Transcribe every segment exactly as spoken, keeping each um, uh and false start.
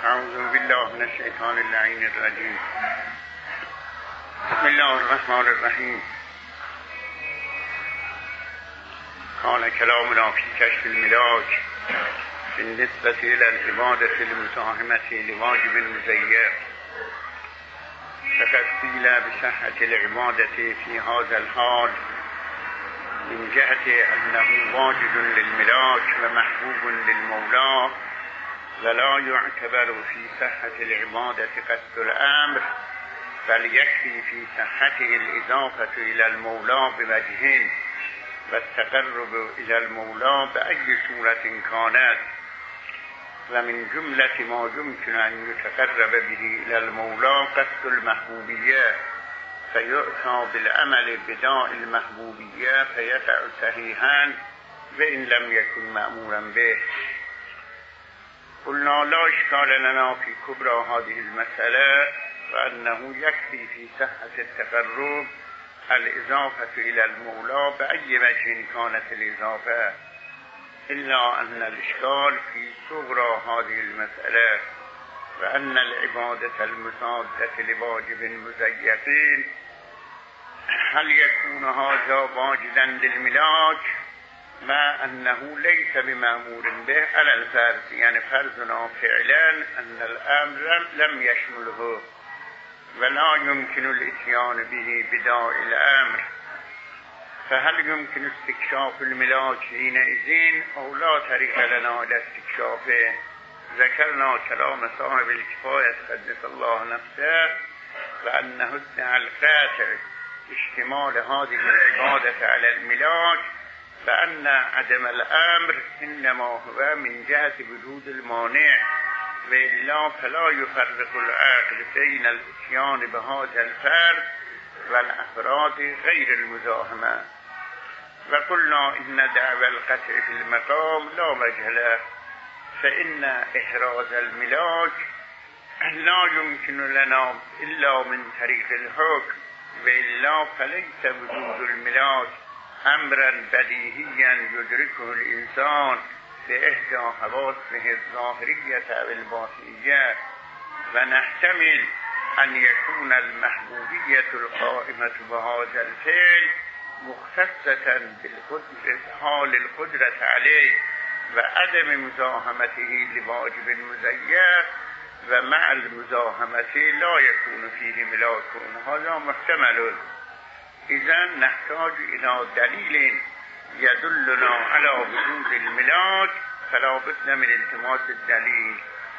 اعوذ بالله من الشیطان اللعین الرجیم. بسم الله الرحمن الرحیم. کان کلامنا فی کشف الملاک بالنسبة الى العبادة المساهمة لواجب مزیر، فقد قیل بصحة العبادة في هذا الحال من جهة أنه واجد للملاك ومحبوب للمولى، ولا يعتبر في صحة العبادة قصد الأمر، بل يكفي في صحته الإضافة إلى المولى بوجهين، والتقرب إلى المولى بأي صورة كانت. ومن جملة ما يمكن أن يتقرب به إلى المولى قصد المحبوبية، فيؤتى بالعمل بداء المحبوبية فيقع صحيحا وإن لم يكن مأمورا به. قلنا لا إشكال لنا في كبرى هذه المسألة، وأنه يكفي في صحة التقرب الإضافة إلى المولى بأي وجه كانت الإضافة، إلا أن الإشكال في صغرى هذه المسألة، وأن العبادة المسادة لواجب مزيقين هل يكون هذا واجدا للملاك مع أنه ليس بمأمور به على الفرض، يعني فرضنا فعلا أن الأمر لم يشمله ولا يمكن الاتيان به بداء الأمر، فهل يمكن استكشاف الملاك حينئذ أو لا طريق لنا إلى استكشافه؟ ذكرنا كلام صاحب الكفاية قدس الله نفسه، وأنه ادعى القاطع اشتمال هذه العبادة على الملاك، فأن عدم الأمر إنما هو من جهة وجود المانع، وإلا فلا يفرق العقل بين الاتيان بهذا الفرد والأفراد غير المزاحمة. وقلنا إن دعوى القطع في المقام لا وجه له، فإن إحراز الملاك لا يمكن لنا إلا من طريق الحكم، وإلا فليس وجود الملاك أمرا بديهيا يدركه الإنسان بإحدى حواسه الظاهرية أو الباطنية، ونحتمل أن يكون المحبوبية القائمة بهذا الفعل مختصة بالقدرة حال القدرة عليه وعدم مزاحمته لواجب مزيق، ومع المزاحمة لا يكون فيه ملاك. هذا محتمل. إذن نحتاج إلى دليل يدلنا على وجود الملاك، فلا بد من التماس الدليل.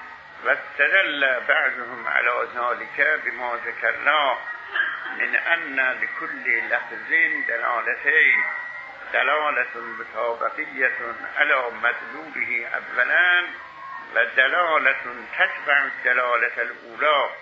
واستدل بعضهم على ذلك بما ذكرنا من أن لكل لفظ دلالتين، دلالة مطابقية على مدلوله أولا، ودلالة تتبع الدلالة الأولى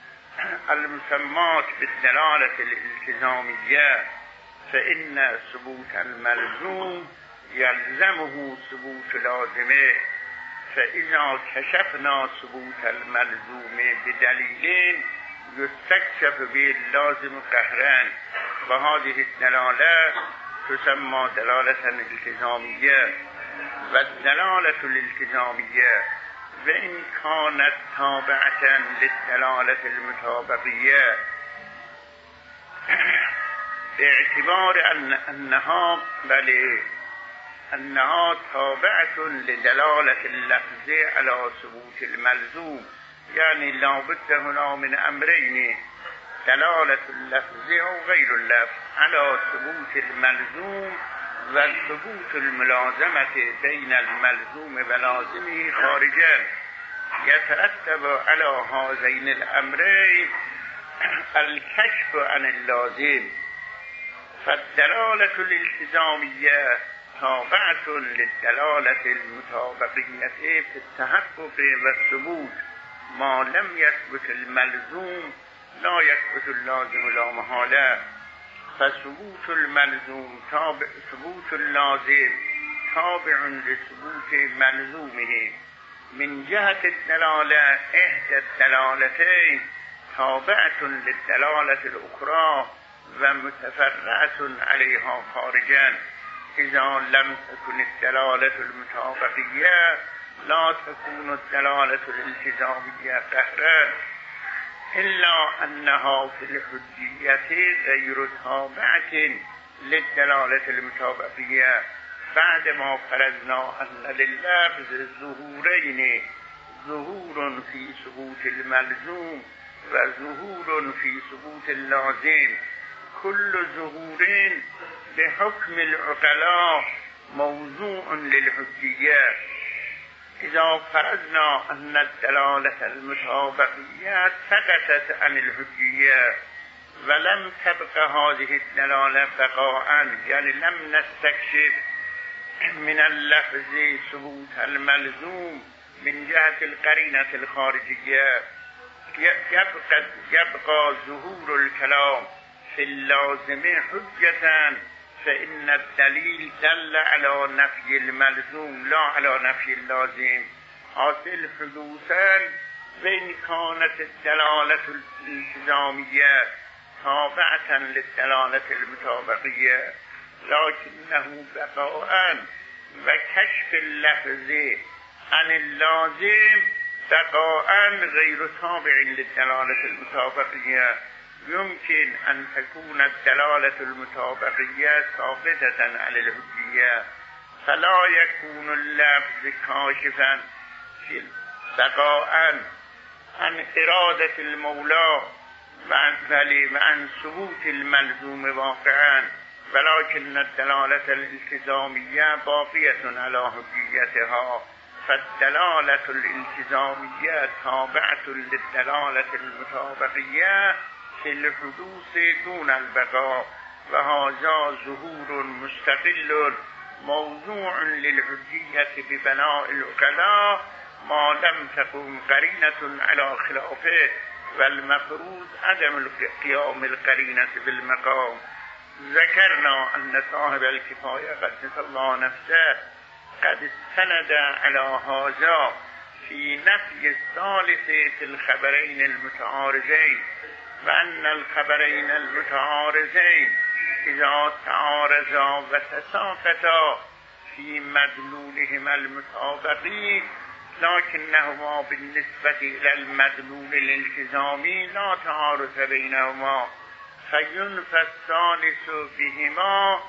المسمات بالدلالة الالتزامية، فإن ثبوت الملزوم يلزمه ثبوت لازمه، فإذا كشفنا ثبوت الملزوم بدليل يستكشف به اللازم قهرا، وهذه الدلالة تسمى دلالة الالتزامية. والدلالة الالتزامية وإن كانت تابعة للدلالة المطابقية باعتبار أن أنها بل أنها تابعة لدلالة اللفظ على ثبوت الملزوم، يعني لا بد هنا من أمرين: دلالة اللفظ أو غير اللفظ على ثبوت الملزوم، وثبوت الملازمة بين الملزوم ولازمه خارجا. يترتب على هذين الأمرين الكشف عن اللازم. فالدلالة الالتزامية تابعة للدلالة المطابقية في التحقق والثبوت، ما لم يثبت الملزوم لا يثبت اللازم لا محالة. فثبوت الملزوم تابع ثبوت اللازم تابع لثبوت ملزومه. من جهة الدلالة إحدى الدلالتين تابعة للدلالة الأخرى ومتفرعة عليها خارجا. إذا لم تكن الدلالة المطابقية لا تكون الدلالة الالتزامية قهرا إلا أنها في الحجية غير تابعة للدلالة المطابقية بعدما فرضنا أن لللفظ ظهورين، ظهور في ثبوت الملزوم و ظهور في ثبوت اللازم، كل ظهور بحكم العقلاء موضوع للحجية. إذا فرضنا أن الدلالة المطابقية سقطت عن الحجية ولم تبق هذه الدلالة بقاء، يعني لم نستكشف من اللفظ ثبوت الملزوم من جهة القرينة الخارجية، يبقى, يبقى ظهور الكلام في اللازم حجة، فإن الدليل دل على نفي الملزوم لا على نفي اللازم. حاصل حدوثا وإن كانت الدلالة الالتزامية تابعة للدلالة المطابقية، لكنه بقاء وكشف اللفظ عن اللازم بقاء غير تابع للدلالة المطابقية. يمكن أن تكون الدلالة المطابقية ثابتة على الحجية، فلا يكون اللفظ كاشفا في بقاء عن إرادة المولى وعن ثبوت الملزوم واقعا، ولكن الدلالة الالتزامية باقية على حجيتها، فالدلالة الالتزامية تابعة للدلالة المطابقية في الحدوث دون البقاء، وهذا ظهور مستقل موضوع للحجية ببناء العقلاء ما لم تكن قرينة على خلافه، والمفروض عدم القيام القرينة بالمقام. ذكرنا أن صاحب الكفاية قدس الله نفسه قد استند على هذا في نفي الثالث في الخبرين المتعارضين، وأن الخبرين المتعارضين إذا تعارضا وتساقطا في مدلولهما المطابقي، لكنهما بالنسبة إلى المدلول الالتزامي لا تعارض بينهما، فينفى الثالث بهما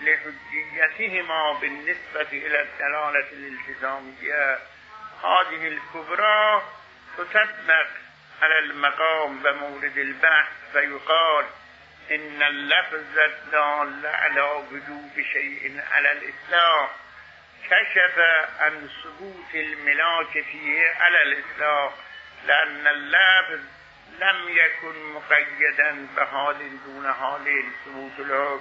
لحجيتهما بالنسبة إلى الدلالة الالتزامية. هذه الكبرى تطبق على المقام ومورد البحث، فيقال إن اللفظ الدال على وجوب شيء على الإسلام كشف عن ثبوت الملاك فيه على الإسلام، لأن اللفظ لم يكن مقيدا بحال دون حال ثبوت الحكم.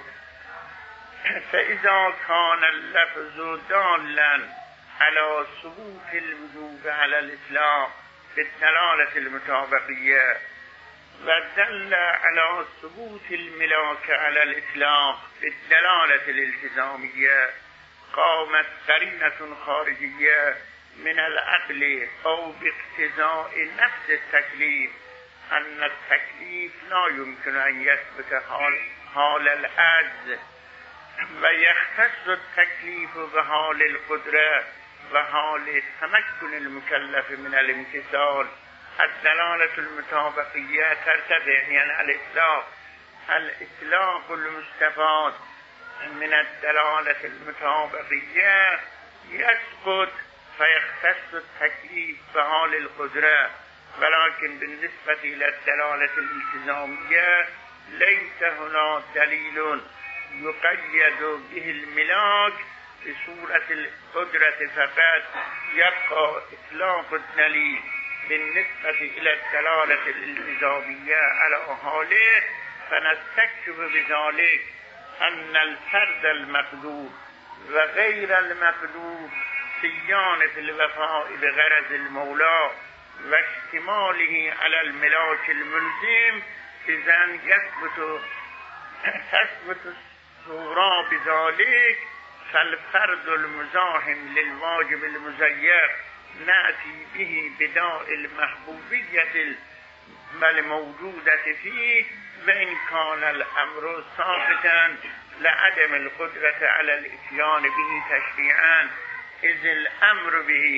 فإذا كان اللفظ دالا على ثبوت الوجوب على الإسلام بالدلالة المطابقية، ودل على ثبوت الملاك على الإسلام بالدلالة الالتزامية، قامت قرينة خارجية من العقل أو باقتضاء نفس التكليف أن التكليف لا يمكن أن يثبت حال, حال العجز، ويختص التكليف بحال القدرة وحال تمكن المكلف من الامتثال. الدلالة المطابقية ترتفع يعني الإطلاق، الإطلاق المستفاد من الدلالة المطابقية يسقط فيختص التكليف بحال القدرة، ولكن بالنسبة إلى الدلالة الالتزامية ليس هنا دليل يقيد به الملاك بصورة القدرة فقط، يبقى إطلاق الدليل بالنسبة إلى الدلالة الالتزامية على حاله، فنستكشف بذلك أن الفرد المقدور وغير المقدور سيان في الوفاء بغرض المولى واشتماله على الملاك الملزم، إذن يثبت تثبت الصورة بذلك، فالفرد المزاحم للواجب المزير نأتي به بداء المحبوبية الموجودة فيه، وإن كان الأمر ثابتا لعدم القدرة على الإتيان به تشريعا، إذ الأمر به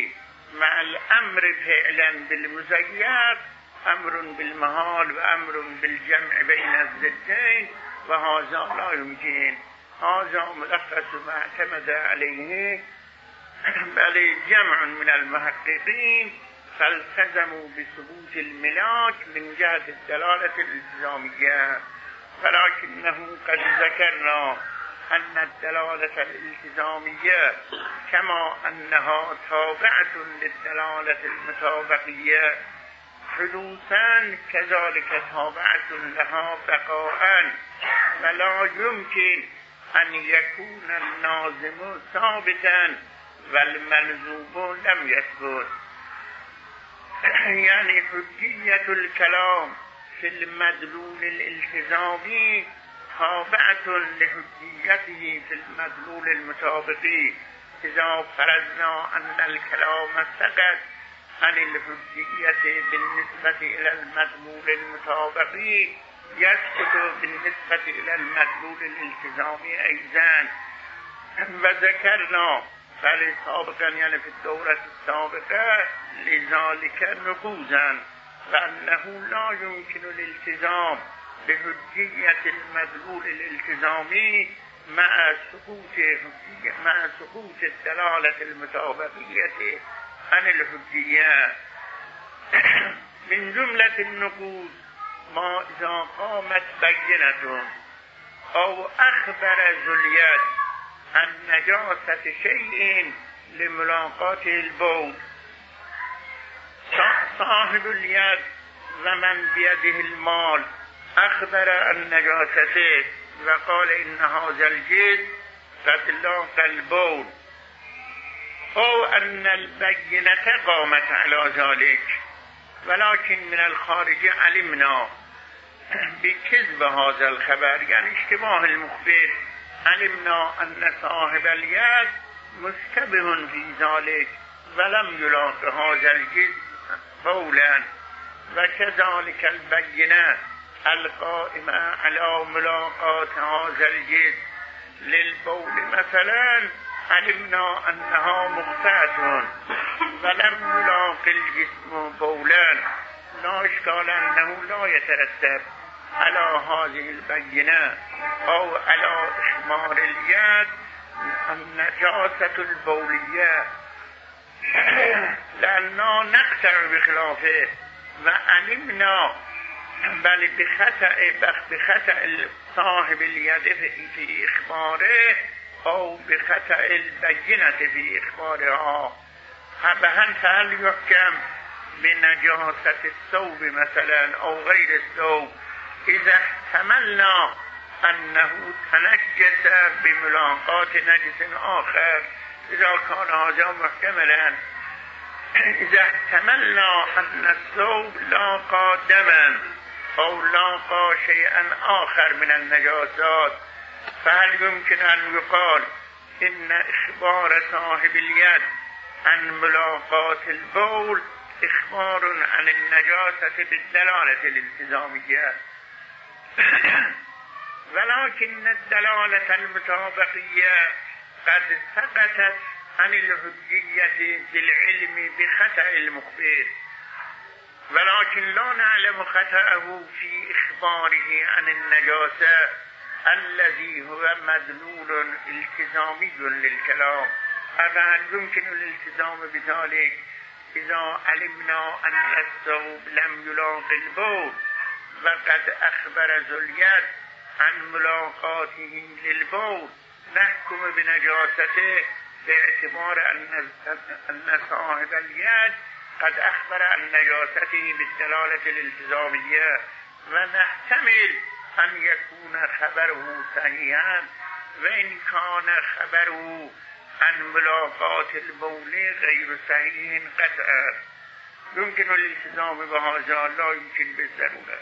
مع الامر فعلا بالمزید امر بالمحال و امر بالجمع بین الضدین و هذا لا يمكن. هذا ملخص ما اعتمد عليه بل جمع من المحققين فالتزموا بثبوت الملاك من جهة الدلالة الالتزامية، ولكنه قد ذكرنا أن الدلالة الالتزامية كما أنها تابعة للدلالة المطابقية حدوثا كذلك تابعة لها بقاء، ولا يمكن أن يكون الناظم ثابتا والملزوم لم يثبت. يعني حجية الكلام في المدلول الالتزامي تابعة لحجيته في المدلول المطابقي. إذا فرضنا أن الكلام سقط عن الحجية بالنسبة إلى المدلول المطابقي يسقط بالنسبة إلى المدلول الالتزامي أيضا. وذكرنا بل سابقا يعني في الدورة السابقة لذلك نقوزا فأنه لا يمكن الالتزام بحجية المدلول الالتزامي مع سقوط مع سقوط الدلالة المطابقية عن الحجية. من جملة النقوز ما إذا قامت بينة أو أخبر ذو اليد عن نجاسة شيء لملاقاته البول، صاحب اليد ومن بيده المال أخبر عن نجاسته وقال إن هذا الجلد قد لاقى البول، أو أن البينة قامت على ذلك ولكن من الخارج علمنا بكذب هذا الخبر، يعني اشتباه المخبر، علمنا أن صاحب اليد مشتبه في ذلك ولم يلاق هذا الجد بولا، وكذلك البينة القائمة على ملاقات هذا الجد للبول مثلا علمنا أنها مخطئة ولم يلاق الجسم بولا، لا إشكال أنه لا يترتب على هذه البينة أو على إخمار اليد النجاسة البولية، لأننا نقطع بخلافه وعلمنا بل بخطأ بخطأ صاحب اليد في إخباره أو بخطأ البينة في إخبارها. فهل يحكم بنجاسة الثوب مثلا أو غير الثوب إذا احتملنا أنه تنجس بملاقات نجس آخر؟ إذا كان هذا محتملا، إذا احتملنا أن الثوب لاقى دما أو لاقى شيئا آخر من النجاسات، فهل يمكن أن يقال إن إخبار صاحب اليد عن ملاقات البول إخبار عن النجاسة بالدلالة الالتزامية؟ ولكن الدلالة المطابقية قد سقطت عن الحجية بالعلم بخطأ المخبر، ولكن لا نعلم خطأه في إخباره عن النجاسة الذي هو مدلول التزامي للكلام. فهل يمكن الالتزام بذلك إذا علمنا أن الثوب لم يلاق البول وقد أخبر ذو اليد عن ملاقاته للبول نحكم بنجاسته باعتبار أن صاحب اليد قد أخبر عن نجاسته بالدلالة الالتزامية، ونحتمل أن يكون خبره صحيحا، وإن كان خبره عن ملاقات البول غير صحيح قطعا يمكن الالتزام بهذا لا يمكن بالضرورة.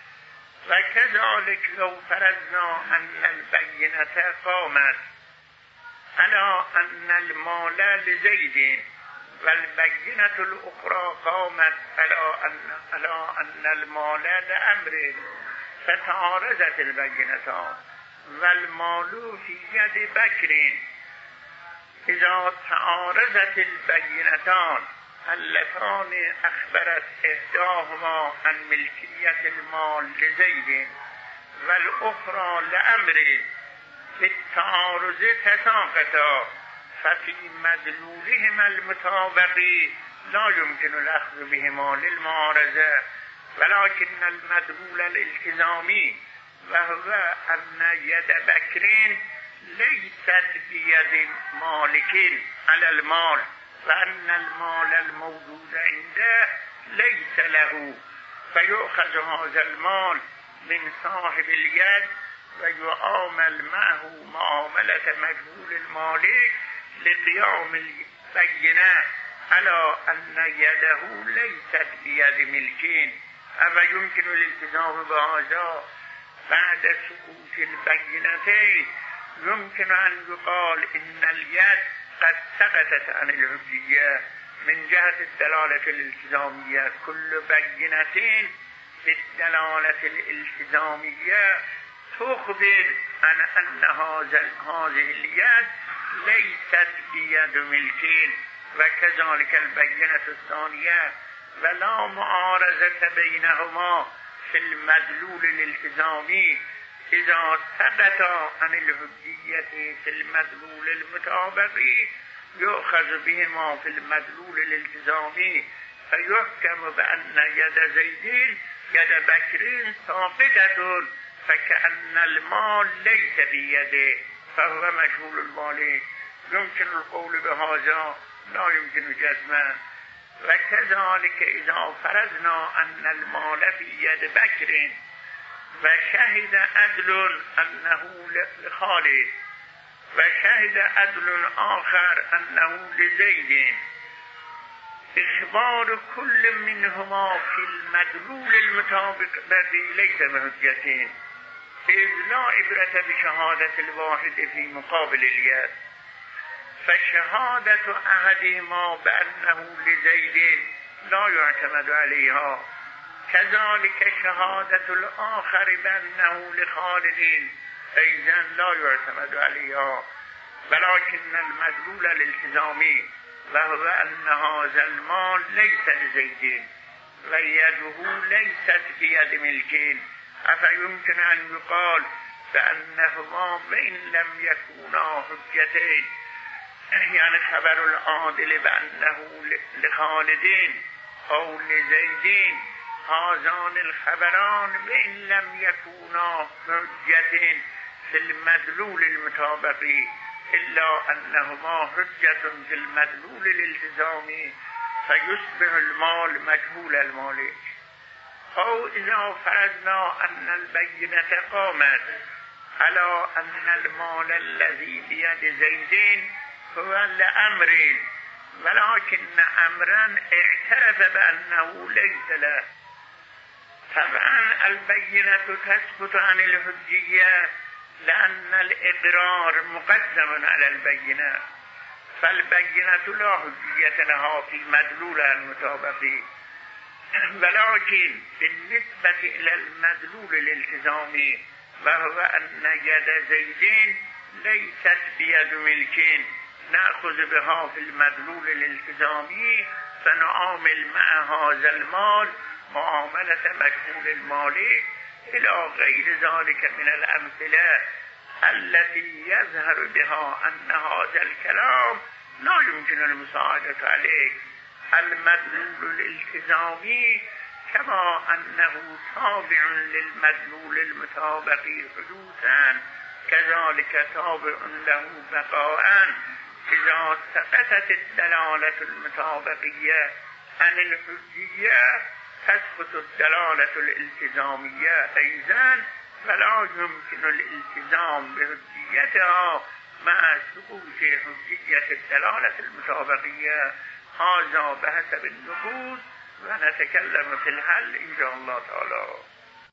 وكذلك لو فرضنا أن البينة قامت على أن المال لزيد والبينة الأخرى قامت على أن, على أن المال لأمر، فتعارضت البينتان والمال في يد بكر، إذا تعارضت البينتان اللتان اخبرت احداهما عن ملکیت المال لزید و الاخرى لعمر بالتعارض تساقطا ففي مدلولهما المطابق لا يمكن الأخذ بهما للمعارضة ولكن المدلول الالتزامي وهو أن يد بكر ليست بيد مالك على المال وأن المال الموجود عنده ليس له فيؤخذ هذا المال من صاحب اليد ويعامل معه معاملة مجهول المالك لقيام البينة على أن يده ليست بيد ملكين. أما يمكن الالتزام بهذا بعد سقوط البينتين؟ يمكن أن يقال إن اليد قد سقطت عن الحجية من جهة الدلالة الالتزامية. كل بينة بالدلالة الالتزامية تخبر عن أن هذه اليد ليست بيد ملكين، وكذلك البينة الثانية ولا معارضة بينهما في المدلول الالتزامي إذا سقط عن الحجية في المدلول المطابقي يؤخذ بهما في المدلول الالتزامي فيحكم بأن يد زيد يد بكر ساقطة فكأن المال ليس بيده فهو مجهول المال. يمكن القول بهذا لا يمكن جزما. وكذلك إذا فرضنا أن المال في يد بكر وشهد عدل أنه لخالد وشهد عدل آخر أنه لزيد، إخبار كل منهما في المدلول المطابق ليس بحجة، إذ لا عبرة بشهادة الواحد في مقابل اليد، فشهادة أحدهما بأنه لزيد لا يعتمد عليها، كذلك شهادة الآخر بأنه لخالد أيضا لا يعتمد عليها، ولكن المدلول الالتزامي وهو أن هذا المال ليس لزيد ويده ليست بيد ملكين، أفيمكن أن يقال بأنهما وإن لم يكونا حجتين، يعني خبر العادل بأنه لخالدين أو لزيدين، هذان الخبران وإن لم يكونا حجتين في المدلول المطابقي إلا أنهما حجة في المدلول الالتزامي فيصبح المال مجهول المالك. أو إذا فرضنا أن البينة قامت على أن المال الذي بيد زيد هو لأمر، ولكن أمرا اعترف بأنه ليس له، طبعا البينة تثبت عن الحجية لأن الإقرار مقدم على البينة، فالبينة لا حجية لها في مدلولها المطابقي، ولكن بالنسبة إلى المدلول الالتزامي وهو أن يد زيد ليست بيد ملكين نأخذ بها في المدلول الالتزامي فنعامل مع هذا المال معاملة مجهول المالك إلى غير ذلك من الأمثلة التي يظهر بها أن هذا الكلام لا يمكن المساعدة عليه. المدلول الالتزامي كما أنه تابع للمدلول المطابقي حدوثا كذلك تابع له بقاء. إذا سقطت الدلالة المطابقية عن الحجية تسقط الدلالة الالتزامية أيضا، فلا يمكن الالتزام بحجيتها مع سقوط حجية الدلالة المطابقية. هذا بحسب النفوذ ونتكلم في الحل إن شاء الله تعالى.